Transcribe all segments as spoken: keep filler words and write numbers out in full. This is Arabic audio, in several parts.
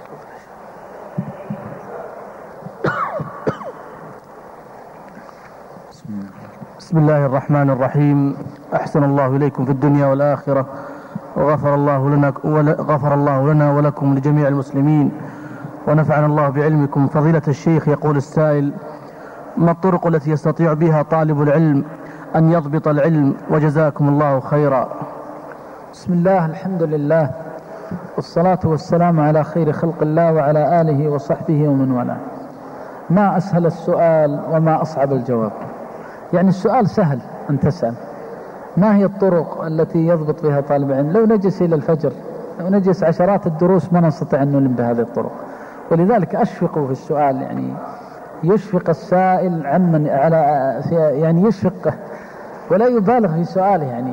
بسم الله الرحمن الرحيم. أحسن الله إليكم في الدنيا والآخرة، وغفر الله لنا غفر الله لنا ولكم لجميع المسلمين، ونفعنا الله بعلمكم. فضيلة الشيخ، يقول السائل: ما الطرق التي يستطيع بها طالب العلم أن يضبط العلم؟ وجزاكم الله خيرا. بسم الله، الحمد لله، والصلاة والسلام على خير خلق الله وعلى آله وصحبه ومن والاه. ما أسهل السؤال وما أصعب الجواب. يعني السؤال سهل أن تسأل ما هي الطرق التي يضبط بها طالب العلم. لو نجلس إلى الفجر، لو نجلس عشرات الدروس ما نستطيع أن نلم بهذه الطرق. ولذلك أشفق في السؤال، يعني يشفق السائل عمن على يعني يشفق ولا يبالغ في سؤاله. يعني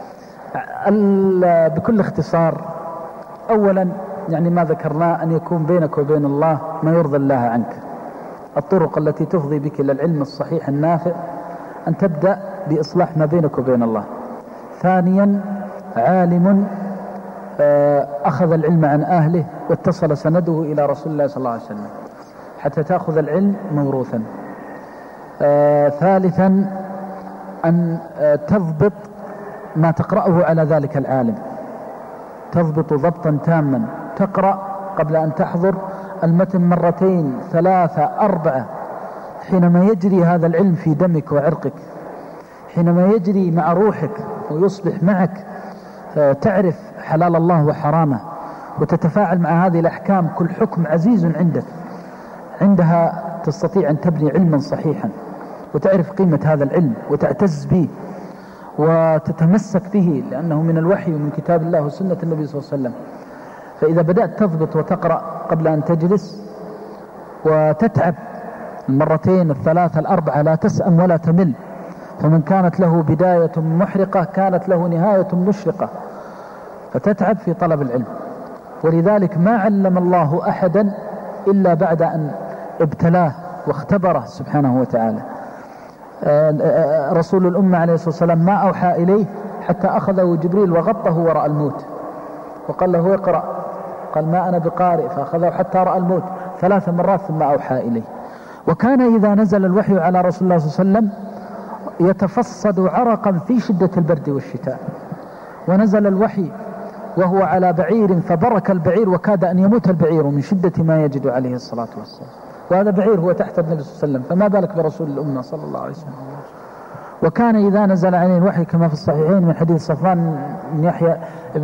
بكل اختصار، أولا يعني ما ذكرناه أن يكون بينك وبين الله ما يرضى الله عنك. الطرق التي تفضي بك إلى العلم الصحيح النافع أن تبدأ بإصلاح ما بينك وبين الله. ثانيا، عالم أخذ العلم عن أهله واتصل سنده إلى رسول الله صلى الله عليه وسلم حتى تأخذ العلم موروثا. ثالثا، أن تضبط ما تقرأه على ذلك العالم، تضبط ضبطا تاما. تقرأ قبل أن تحضر المتن مرتين ثلاثة أربعة، حينما يجري هذا العلم في دمك وعرقك، حينما يجري مع روحك ويصبح معك، تعرف حلال الله وحرامه وتتفاعل مع هذه الأحكام، كل حكم عزيز عندك. عندها تستطيع أن تبني علما صحيحا وتعرف قيمة هذا العلم وتعتز به وتتمسك به، لأنه من الوحي ومن كتاب الله وسنة النبي صلى الله عليه وسلم. فإذا بدأت تضبط وتقرأ قبل أن تجلس وتتعب المرتين الثلاثة الأربعة، لا تسأم ولا تمل. فمن كانت له بداية محرقة كانت له نهاية مشرقة، فتتعب في طلب العلم. ولذلك ما علم الله أحدا إلا بعد أن ابتلاه واختبره سبحانه وتعالى. رسول الأمة عليه الصلاة والسلام ما أوحى إليه حتى أخذه جبريل وغطه وراء الموت وقال له اقرأ، قال ما أنا بقارئ، فأخذه حتى رأى الموت ثلاث مرات ثم أوحى إليه. وكان إذا نزل الوحي على رسول الله صلى الله عليه وسلم يتفصد عرقا في شدة البرد والشتاء، ونزل الوحي وهو على بعير فبرك البعير وكاد أن يموت البعير من شدة ما يجد عليه الصلاة والسلام، وهذا بعير هو تحت النبي صلى الله عليه وسلم، فما بالك برسول الأمة صلى الله عليه وسلم. وكان إذا نزل عليه الوحي كما في الصحيحين من حديث صفوان بن يحيى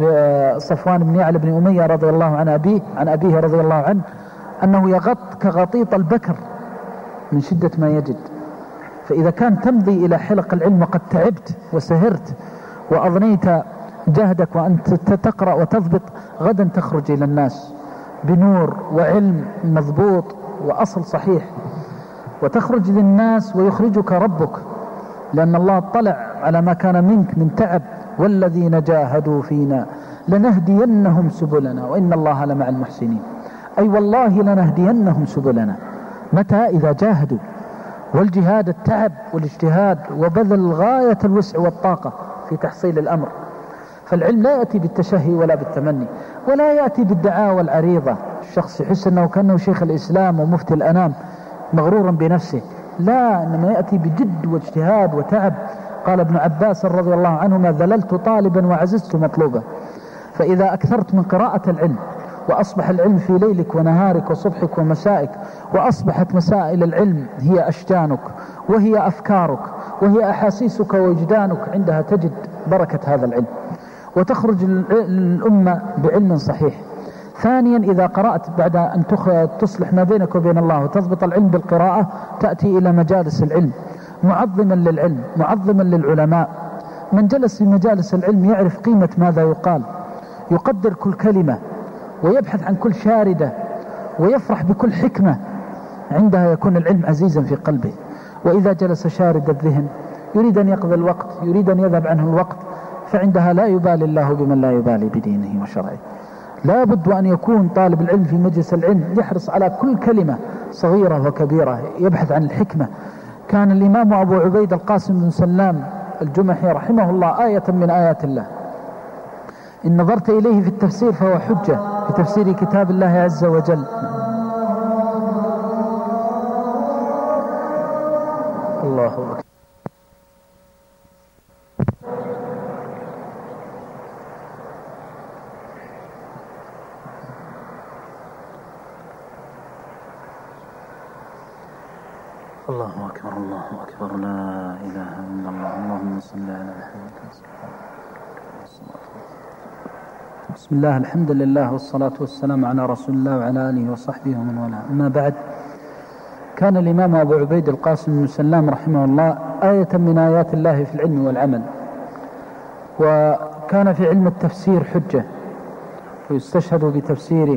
صفوان بن يعلى بن أمية رضي الله عن أبيه عن أبيه رضي الله عنه أنه يغط كغطيط البكر من شدة ما يجد. فإذا كان تمضي إلى حلق العلم وقد تعبت وسهرت وأضنيت جهدك وأنت تقرأ وتضبط، غدا تخرج إلى الناس بنور وعلم مضبوط وأصل صحيح، وتخرج للناس ويخرجك ربك، لأن الله اطلع على ما كان منك من تعب. والذين جاهدوا فينا لنهدينهم سبلنا وإن الله لمع المحسنين. أي والله لنهدينهم سبلنا. متى؟ إذا جاهدوا. والجهاد التعب والاجتهاد وبذل غاية الوسع والطاقة في تحصيل الأمر. فالعلم لا يأتي بالتشهي ولا بالتمني، ولا يأتي بالدعاوى العريضة. الشخص يحس أنه كأنه شيخ الإسلام ومفتي الأنام مغرورا بنفسه، لا، إنما يأتي بجد واجتهاد وتعب. قال ابن عباس رضي الله عنهما: ذللت طالبا وعززت مطلوبا. فإذا أكثرت من قراءة العلم وأصبح العلم في ليلك ونهارك وصبحك ومسائك، وأصبحت مسائل العلم هي أشجانك وهي أفكارك وهي أحاسيسك ووجدانك، عندها تجد بركة هذا العلم وتخرج الأمة بعلم صحيح. ثانيا، إذا قرأت بعد أن تصلح ما بينك وبين الله وتضبط العلم بالقراءة، تأتي إلى مجالس العلم معظما للعلم معظما للعلماء. من جلس في مجالس العلم يعرف قيمة ماذا يقال، يقدر كل كلمة ويبحث عن كل شاردة ويفرح بكل حكمة، عندها يكون العلم عزيزا في قلبه. وإذا جلس شارد الذهن يريد أن يقضي الوقت، يريد أن يذهب عنه الوقت، فعندها لا يبالي الله بمن لا يبالي بدينه وشرعه. لا بد أن يكون طالب العلم في مجلس العلم يحرص على كل كلمة صغيرة وكبيرة، يبحث عن الحكمة. كان الإمام أبو عبيد القاسم بن سلام الجمحي رحمه الله آية من آيات الله، إن نظرت إليه في التفسير فهو حجة، في في تفسير كتاب الله عز وجل. الله أكبر. الله أكبر الله أكبر لا إله إلا الله. اللهم صل على محمد. بسم الله الحمد لله والصلاة والسلام على رسول الله وعلى آله وصحبه ومن والاه. أما بعد، كان الإمام أبو عبيد القاسم بن سلام رحمه الله آية من آيات الله في العلم والعمل، وكان في علم التفسير حجة ويستشهد بتفسيره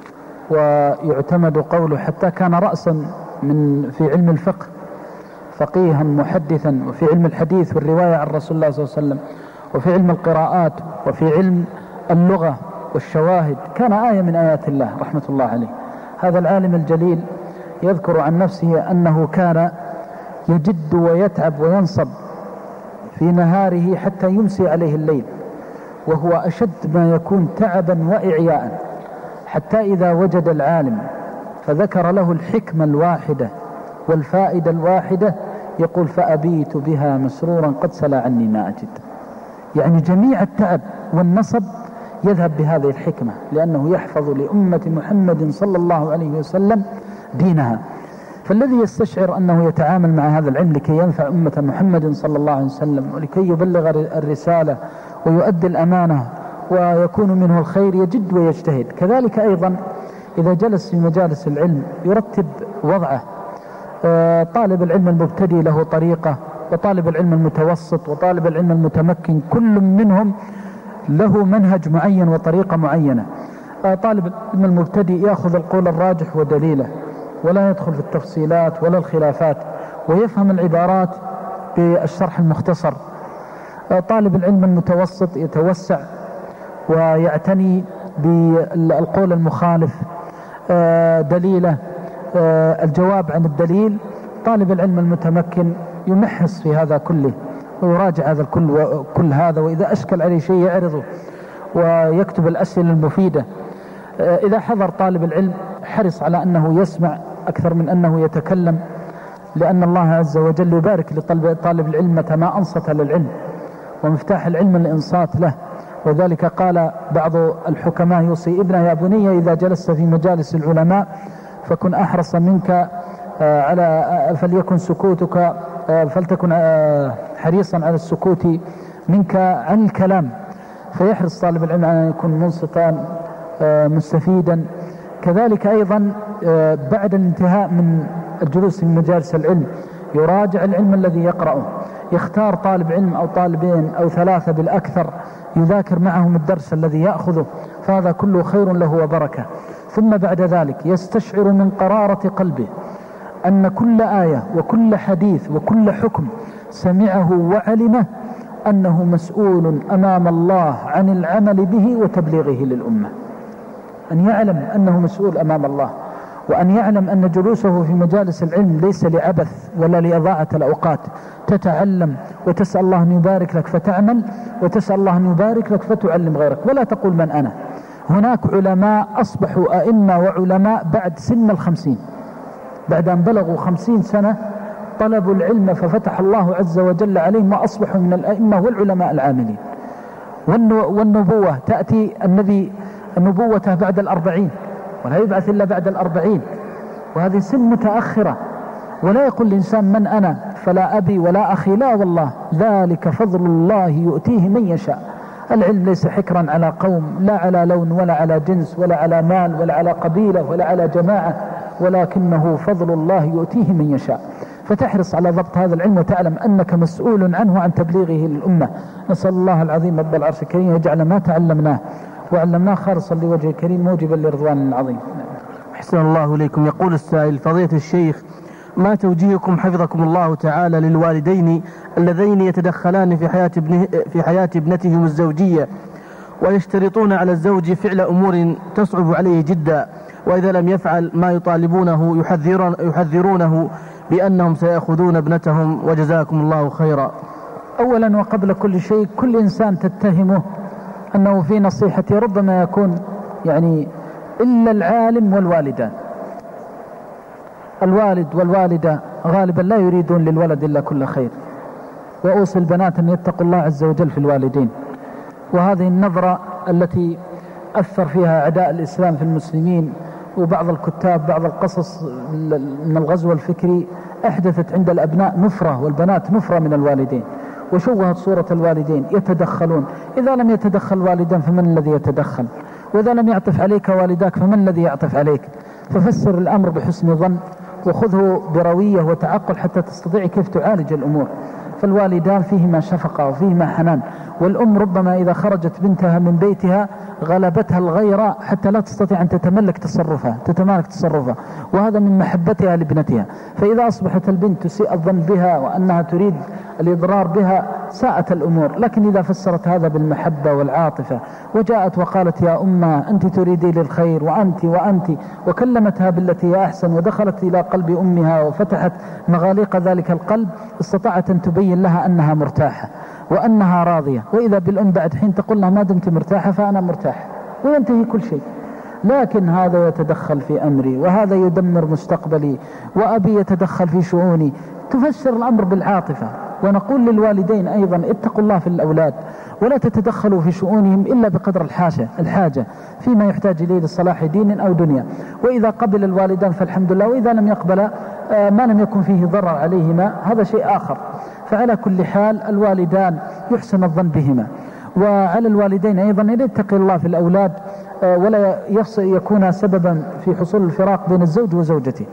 ويعتمد قوله، حتى كان رأسا من في علم الفقه، فقيها محدثا، وفي علم الحديث والرواية عن رسول الله صلى الله عليه وسلم، وفي علم القراءات، وفي علم اللغة والشواهد. كان آية من آيات الله رحمة الله عليه. هذا العالم الجليل يذكر عن نفسه أنه كان يجد ويتعب وينصب في نهاره حتى يمسي عليه الليل، وهو أشد ما يكون تعبا وإعياء، حتى إذا وجد العالم فذكر له الحكمة الواحدة والفائدة الواحدة يقول: فأبيت بها مسرورا قد سلا عني ما أجد. يعني جميع التعب والنصب يذهب بهذه الحكمة، لأنه يحفظ لأمة محمد صلى الله عليه وسلم دينها. فالذي يستشعر أنه يتعامل مع هذا العلم لكي ينفع أمة محمد صلى الله عليه وسلم، ولكي يبلغ الرسالة ويؤدي الأمانة ويكون منه الخير، يجد ويجتهد. كذلك أيضا إذا جلس في مجالس العلم يرتب وضعه. طالب العلم المبتدئ له طريقة، وطالب العلم المتوسط، وطالب العلم المتمكن، كل منهم له منهج معين وطريقة معينة. طالب العلم المبتدئ يأخذ القول الراجح ودليله، ولا يدخل في التفصيلات ولا الخلافات، ويفهم العبارات بالشرح المختصر. طالب العلم المتوسط يتوسع ويعتني بالقول المخالف، دليله، الجواب عن الدليل. طالب العلم المتمكن يمحص في هذا كله ويراجع هذا الكل وكل هذا، وإذا أشكل عليه شيء يعرضه ويكتب الأسئلة المفيدة. إذا حضر طالب العلم حرص على أنه يسمع أكثر من أنه يتكلم، لأن الله عز وجل يبارك لطالب العلم متى ما أنصت للعلم، ومفتاح العلم الإنصات له. وذلك قال بعض الحكماء يوصي ابنه: يا بني إذا جلست في مجالس العلماء فكن أحرص منك على فليكن سكوتك فلتكن حريصا على السكوت منك عن الكلام. فيحرص طالب العلم على أن يكون منصتا مستفيدا. كذلك أيضا بعد الانتهاء من الجلوس في مجالس العلم يراجع العلم الذي يقرأه، يختار طالب علم أو طالبين أو ثلاثة بالأكثر يذاكر معهم الدرس الذي يأخذه، فهذا كله خير له وبركة. ثم بعد ذلك يستشعر من قرارة قلبه أن كل آية وكل حديث وكل حكم سمعه وعلمه أنه مسؤول أمام الله عن العمل به وتبليغه للأمة. أن يعلم أنه مسؤول أمام الله، وأن يعلم أن جلوسه في مجالس العلم ليس لعبث ولا لإضاعة الأوقات. تتعلم وتسأل الله أن يبارك لك فتعمل، وتسأل الله أن يبارك لك فتعلم غيرك، ولا تقول من أنا. هناك علماء أصبحوا أئمة وعلماء بعد سن الخمسين، بعد أن بلغوا خمسين سنة طلبوا العلم ففتح الله عز وجل عليهم وأصبحوا من الأئمة والعلماء العاملين. والنبوة تأتي النبي النبوة بعد الأربعين، ولا يبعث إلا بعد الأربعين، وهذه سن متأخرة. ولا يقول الإنسان من أنا فلا أبي ولا أخي، لا والله، ذلك فضل الله يؤتيه من يشاء. العلم ليس حكرا على قوم، لا على لون ولا على جنس ولا على مال ولا على قبيلة ولا على جماعة، ولكنه فضل الله يؤتيه من يشاء. فتحرص على ضبط هذا العلم وتعلم أنك مسؤول عنه عن تبليغه للأمة. نسأل الله العظيم رب العرش الكريم يجعل ما تعلمناه وعلمناه خالصا لوجه الكريم موجبا لرضوان العظيم. أحسن الله إليكم. يقول السائل: فضيلة الشيخ، ما توجيهكم حفظكم الله تعالى للوالدين اللذين يتدخلان في حياة ابنه في حياة ابنتهم الزوجية، ويشترطون على الزوج فعل أمور تصعب عليه جدا، وإذا لم يفعل ما يطالبونه يحذرون يحذرونه بأنهم سيأخذون ابنتهم، وجزاكم الله خيرا. أولا وقبل كل شيء، كل إنسان تتهمه أنه في نصيحته ربما يكون يعني إلا العالم والوالدان. الوالد والوالدة غالبا لا يريدون للولد إلا كل خير، وأوصي البنات أن يتقوا الله عز وجل في الوالدين. وهذه النظرة التي أثر فيها أعداء الإسلام في المسلمين، وبعض الكتاب بعض القصص من الغزو الفكري أحدثت عند الأبناء نفرة والبنات نفرة من الوالدين، وشوهت صورة الوالدين يتدخلون. إذا لم يتدخل الوالدان فمن الذي يتدخل؟ وإذا لم يعطف عليك والداك فمن الذي يعطف عليك؟ ففسر الأمر بحسن ظن وخذه بروية وتعقل حتى تستطيع كيف تعالج الأمور. فالوالدان فيهما شفقة وفيهما حنان، والأم ربما إذا خرجت بنتها من بيتها غلبتها الغيرة حتى لا تستطيع أن تتملك تصرفها تتمالك تصرفها وهذا من محبتها لابنتها. فإذا أصبحت البنت تسيء الظن بها وأنها تريد الإضرار بها ساءت الأمور. لكن إذا فسرت هذا بالمحبة والعاطفة وجاءت وقالت يا أمة أنت تريدي للخير وأنت وأنت وكلمتها بالتي هي أحسن ودخلت إلى قلب أمها وفتحت مغاليق ذلك القلب، استطاعت أن تبين لها أنها مرتاحة وأنها راضية. وإذا بالأم بعد حين تقول لها ما دمت مرتاحة فأنا مرتاح وينتهي كل شيء. لكن هذا يتدخل في أمري وهذا يدمر مستقبلي وأبي يتدخل في شؤوني. تفسر الأمر بالعاطفة. ونقول للوالدين أيضا اتقوا الله في الأولاد ولا تتدخلوا في شؤونهم إلا بقدر الحاجة الحاجة فيما يحتاج إليه لصلاح دين أو دنيا. وإذا قبل الوالدان فالحمد لله، وإذا لم يقبل ما لم يكن فيه ضرر عليهما هذا شيء آخر. فعلى كل حال الوالدان يحسن الظن بهما، وعلى الوالدين أيضا أن يتقي الله في الأولاد ولا يكون سببا في حصول الفراق بين الزوج وزوجته،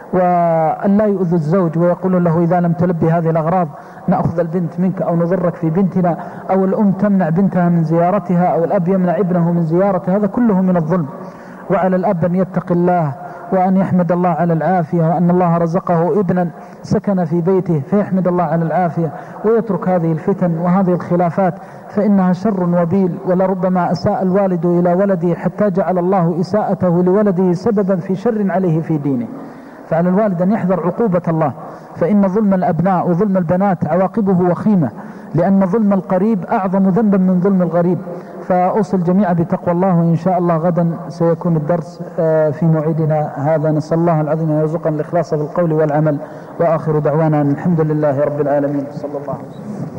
وأن لا يؤذي الزوج ويقول له إذا لم تلبي هذه الأغراض نأخذ البنت منك أو نضرك في بنتنا، أو الأم تمنع بنتها من زيارتها أو الأب يمنع ابنه من زيارته. هذا كله من الظلم. وعلى الأب أن يتقي الله وأن يحمد الله على العافية، وأن الله رزقه ابنا سكن في بيته فيحمد الله على العافية ويترك هذه الفتن وهذه الخلافات فإنها شر وبيل. ولربما أساء الوالد إلى ولده حتى جعل الله إساءته لولده سببا في شر عليه في دينه. فعلى الوالد أن يحذر عقوبة الله، فإن ظلم الأبناء وظلم البنات عواقبه وخيمة، لأن ظلم القريب أعظم ذنبا من ظلم الغريب. فأوصي الجميع بتقوى الله، وإن شاء الله غدا سيكون الدرس في موعدنا هذا. نسأل الله العظيم أن يرزقنا الإخلاص في القول والعمل، وآخر دعوانا الحمد لله رب العالمين. صلى الله عليه وسلم.